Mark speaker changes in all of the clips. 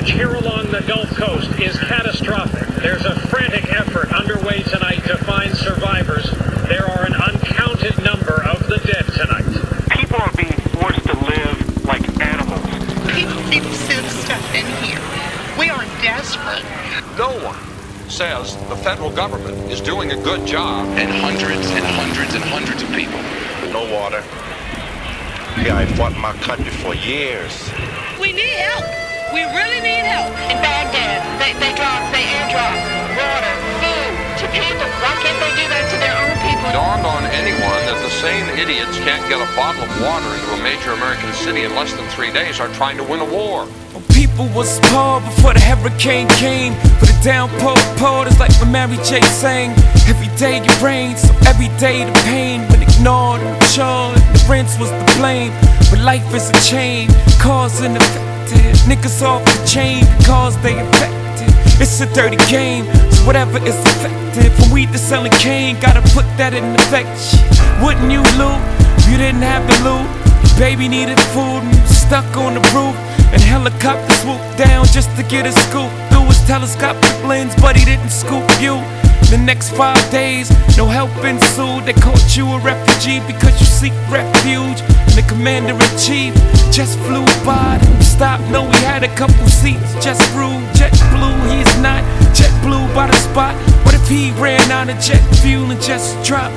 Speaker 1: damage here along the Gulf Coast is catastrophic. There's a frantic effort underway tonight to find survivors. There are an uncounted number of the dead tonight.
Speaker 2: People are being forced to live like animals.
Speaker 3: People send stuff in here. We are desperate.
Speaker 4: No one says the federal government is doing a good job.
Speaker 5: And hundreds and hundreds and hundreds of people.
Speaker 6: No water. Yeah, I fought my country for years.
Speaker 7: We need help. We really need help.
Speaker 8: In Baghdad, they airdrop water, food to people. Why can't they do that to their own people?
Speaker 4: Dawned on anyone that the same idiots can't get a bottle of water into a major American city in less than 3 days are trying to win a war.
Speaker 9: People was poor before the hurricane came. For the downpour poured, it's like when Mary J sang. Every day it rains, so every day the pain. When ignored and charged, the rinse was the blame. But life is a chain, cause and effective. Niggas off the chain because they infected. It's a dirty game, so whatever is effective. From weed to selling cane, gotta put that in effect. Wouldn't you loot if you didn't have the loot? Baby needed food and stuck on the roof. And helicopter swooped down just to get a scoop through his telescopic lens, but he didn't scoop you. The next 5 days, no help ensued. They caught you a refugee because you seek refuge. And the commander-in-chief just flew by, didn't stop. No, he had a couple seats, just rude. Jet blue, he is not jet blue by the spot. What if he ran out of jet fuel and just dropped?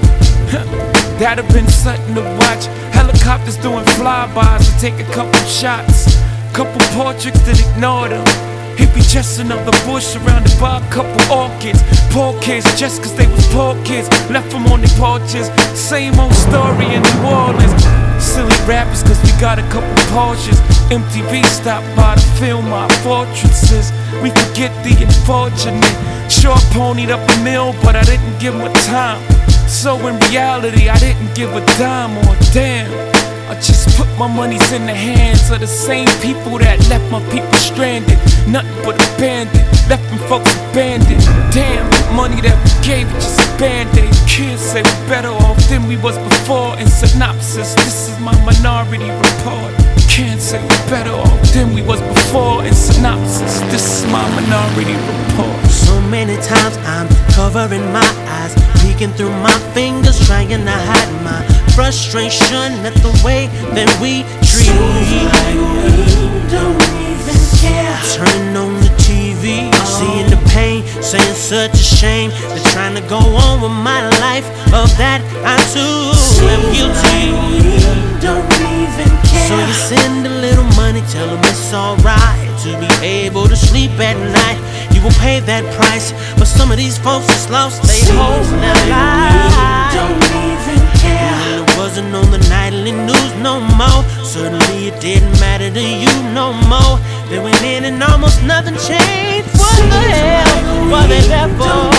Speaker 9: That'd have been something to watch. Helicopters doing flybys to take a couple shots. Couple portraits that ignored him. He'd be just another bush surrounded by a couple orchids. Poor kids, just cause they was poor kids, left them on their porches. Same old story in New Orleans. Silly rappers cause we got a couple Porsches. MTV stopped by to film our fortresses. We forget the unfortunate. Sure ponied up a mill, but I didn't give him a time. So in reality, I didn't give a dime or a damn. I just put my monies in the hands of the same people that left my people stranded. Nothing but abandoned, left them folks abandoned. Damn, the money that we gave was just a band-aid. Kids say we're better off than we was before. In synopsis, this is my minority report. Can't say we're better off than we was before. In synopsis, this is my minority report.
Speaker 10: So many times I'm covering my eyes, peeking through my fingers, trying to hide my frustration at the way that we treat. Like we don't even care. Turning on the TV, seeing the pain, saying such a shame. They're trying to go on with my life, of that I too am guilty. We don't even care. So you send a little money, tell them it's alright to be able to sleep at night. You will pay that price, but some of these folks just lost their hope in their life. Don't even care. It wasn't on the nightly news no more. Certainly it didn't matter to you no more. They went in and almost nothing changed. What the hell were they there for?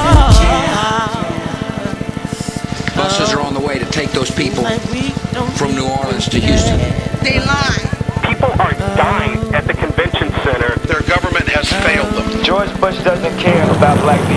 Speaker 5: Buses are on the way to take those people from New Orleans to Houston.
Speaker 3: They lie.
Speaker 2: People are dying at the convention center.
Speaker 6: Their government has failed them.
Speaker 11: George Bush doesn't care about black